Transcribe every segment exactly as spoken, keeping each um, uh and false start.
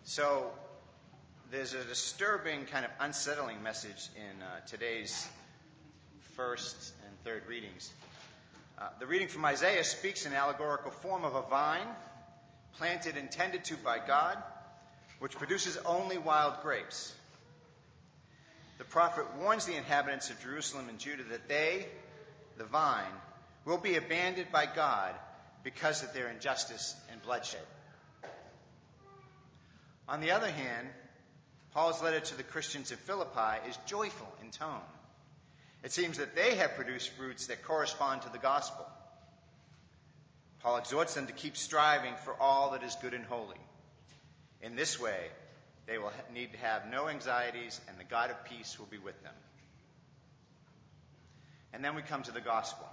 So there's a disturbing, kind of unsettling message in uh, today's first and third readings. Uh, the reading from Isaiah speaks in allegorical form of a vine planted and tended to by God, which produces only wild grapes. The prophet warns the inhabitants of Jerusalem and Judah that they, the vine, will be abandoned by God because of their injustice and bloodshed. On the other hand, Paul's letter to the Christians of Philippi is joyful in tone. It seems that they have produced fruits that correspond to the gospel. Paul exhorts them to keep striving for all that is good and holy. In this way, they will need to have no anxieties, and the God of peace will be with them. And then we come to the gospel.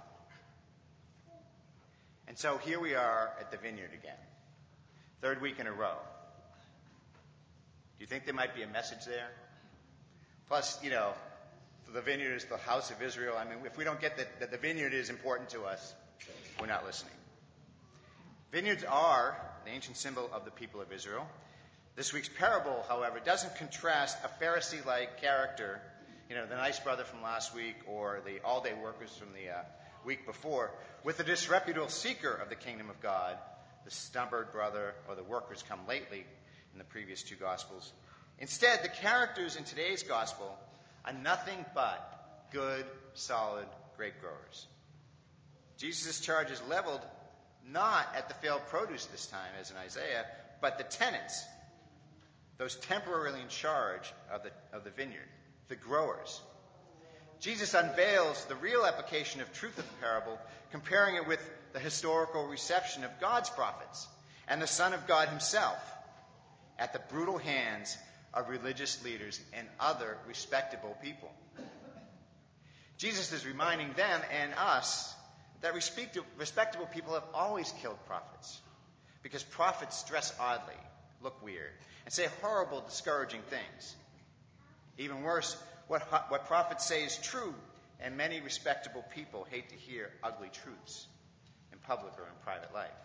And so here we are at the vineyard again, third week in a row. Do you think there might be a message there? Plus, you know, the vineyard is the house of Israel. I mean, if we don't get that, that the vineyard is important to us, we're not listening. Vineyards are the ancient symbol of the people of Israel. This week's parable, however, doesn't contrast a Pharisee-like character, you know, the nice brother from last week or the all-day workers from the uh, week before, with the disreputable seeker of the kingdom of God, the stubborn brother or the workers come lately in the previous two Gospels. Instead, the characters in today's Gospel are nothing but good, solid grape growers. Jesus' charge is leveled not at the failed produce this time, as in Isaiah, but the tenants, those temporarily in charge of the, of the vineyard, the growers. Jesus unveils the real application of truth of the parable, comparing it with the historical reception of God's prophets and the Son of God himself at the brutal hands of religious leaders and other respectable people. Jesus is reminding them and us that respectable people have always killed prophets, because prophets dress oddly, look weird, and say horrible, discouraging things. Even worse, what, what prophets say is true, and many respectable people hate to hear ugly truths in public or in private life.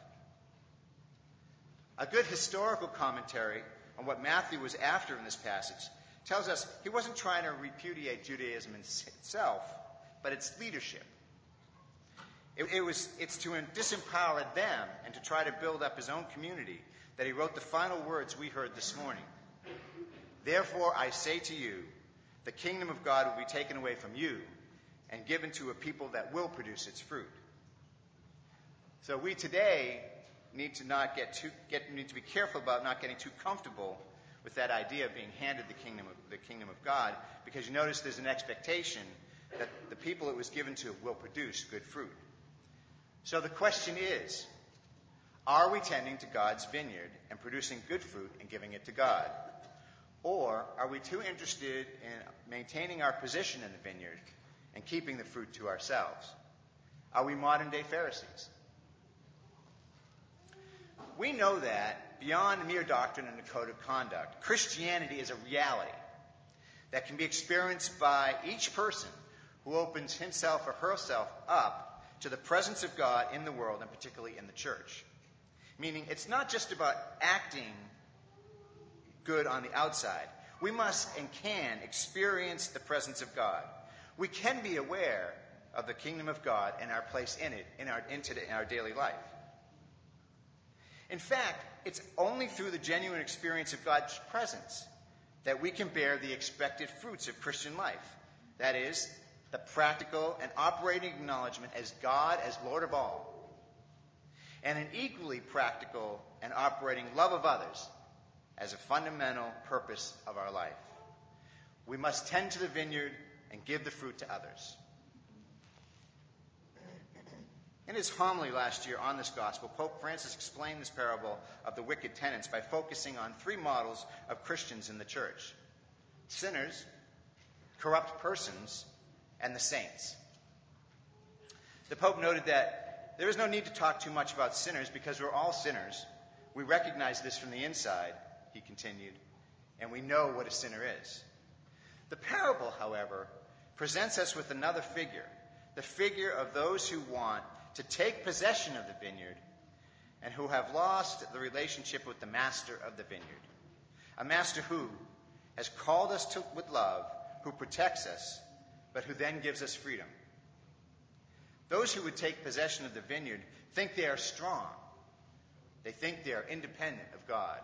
A good historical commentary on what Matthew was after in this passage tells us he wasn't trying to repudiate Judaism itself, but its leadership. It, it was, it's to disempower them and to try to build up his own community that he wrote the final words we heard this morning. Therefore, I say to you, the kingdom of God will be taken away from you and given to a people that will produce its fruit. So we today need to not get too get need to be careful about not getting too comfortable with that idea of being handed the kingdom of the kingdom of God, because you notice there's an expectation that the people it was given to will produce good fruit. So the question is, are we tending to God's vineyard and producing good fruit and giving it to God? Or are we too interested in maintaining our position in the vineyard and keeping the fruit to ourselves? Are we modern-day Pharisees? We know that beyond mere doctrine and a code of conduct, Christianity is a reality that can be experienced by each person who opens himself or herself up to the presence of God in the world, and particularly in the church. Meaning, it's not just about acting good on the outside. We must and can experience the presence of God. We can be aware of the kingdom of God and our place in it, in our, into the, in our daily life. In fact, it's only through the genuine experience of God's presence that we can bear the expected fruits of Christian life. That is, the practical and operating acknowledgement as God as Lord of all, and an equally practical and operating love of others as a fundamental purpose of our life. We must tend to the vineyard and give the fruit to others. In his homily last year on this gospel, Pope Francis explained this parable of the wicked tenants by focusing on three models of Christians in the church: sinners, corrupt persons, and the saints. The Pope noted that there is no need to talk too much about sinners because we're all sinners. We recognize this from the inside, he continued, and we know what a sinner is. The parable, however, presents us with another figure, the figure of those who want to take possession of the vineyard and who have lost the relationship with the master of the vineyard. A master who has called us to, with love, who protects us, but who then gives us freedom. Those who would take possession of the vineyard think they are strong. They think they are independent of God.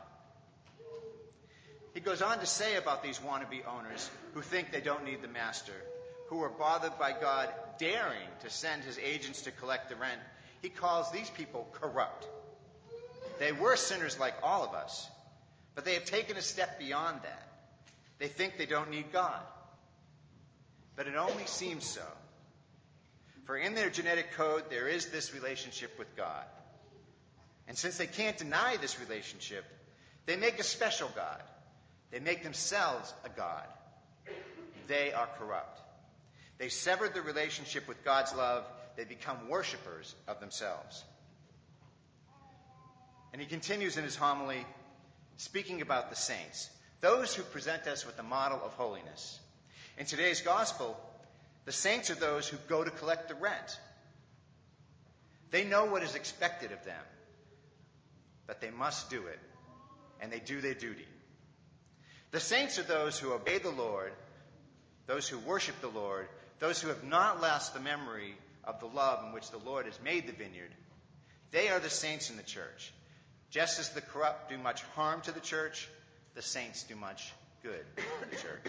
He goes on to say about these wannabe owners who think they don't need the master, who are bothered by God daring to send his agents to collect the rent. He calls these people corrupt. They were sinners like all of us, but they have taken a step beyond that. They think they don't need God. But it only seems so. For in their genetic code, there is this relationship with God. And since they can't deny this relationship, they make a special God. They make themselves a God. They are corrupt. They severed the relationship with God's love. They become worshipers of themselves. And he continues in his homily, speaking about the saints, those who present us with the model of holiness. In today's gospel, the saints are those who go to collect the rent. They know what is expected of them, but they must do it, and they do their duty. The saints are those who obey the Lord, those who worship the Lord, those who have not lost the memory of the love in which the Lord has made the vineyard. They are the saints in the church. Just as the corrupt do much harm to the church, the saints do much good to the church.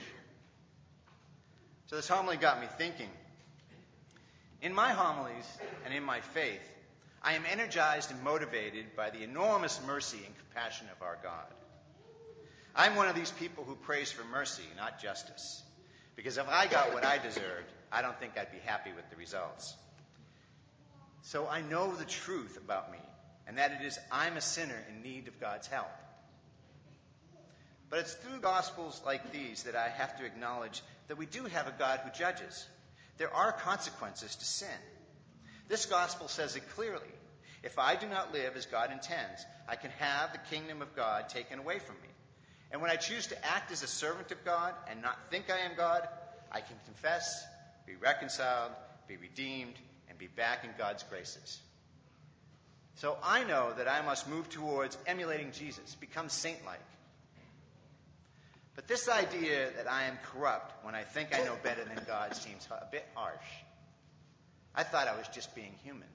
So this homily got me thinking. In my homilies and in my faith, I am energized and motivated by the enormous mercy and compassion of our God. I'm one of these people who prays for mercy, not justice. Because if I got what I deserved, I don't think I'd be happy with the results. So I know the truth about me, and that it is I'm a sinner in need of God's help. But it's through gospels like these that I have to acknowledge that we do have a God who judges. There are consequences to sin. This gospel says it clearly. If I do not live as God intends, I can have the kingdom of God taken away from me. And when I choose to act as a servant of God and not think I am God, I can confess, be reconciled, be redeemed, and be back in God's graces. So I know that I must move towards emulating Jesus, become saint-like. But this idea that I am corrupt when I think I know better than God seems a bit harsh. I thought I was just being human.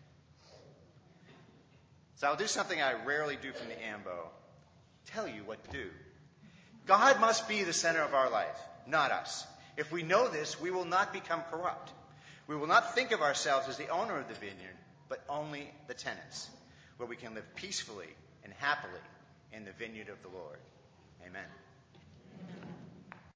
So I'll do something I rarely do from the ambo. Tell you what to do. God must be the center of our life, not us. If we know this, we will not become corrupt. We will not think of ourselves as the owner of the vineyard, but only the tenants, where we can live peacefully and happily in the vineyard of the Lord. Amen.